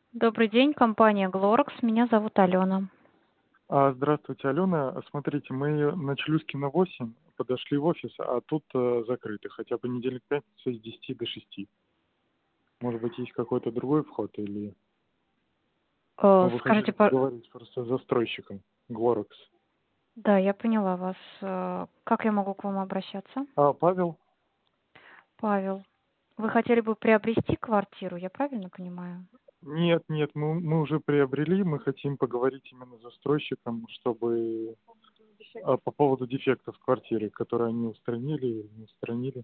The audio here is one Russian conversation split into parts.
Добрый день, компания Глоракс. Меня зовут Алена. Здравствуйте, Алена. Смотрите, мы на Челюскина 8 подошли в офис, а тут закрыто. Хотя понедельник, пятница с 10 до 6. Может быть, есть какой-то другой вход или... Ну, вы хотели Скажите, поговорить просто с застройщиком Глоракс. да, я поняла вас. Как я могу к вам обращаться? Павел? Павел, вы хотели бы приобрести квартиру, я правильно понимаю? Нет, нет, мы уже приобрели, мы хотим поговорить именно с застройщиком, чтобы по поводу дефектов в квартире, которые они устранили или не устранили.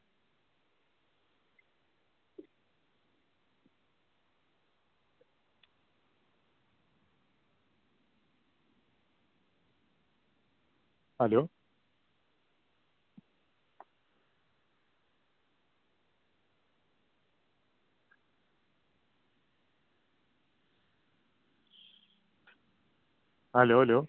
Алло? Алло, алло.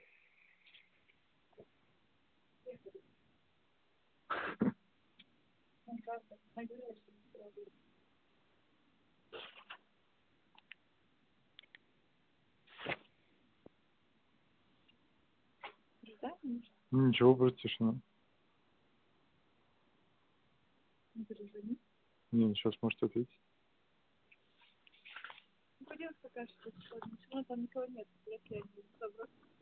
Ничего, будет тишина. Не, сейчас может ответить. Пойдем покажешь, там никого нет, если я не заброс.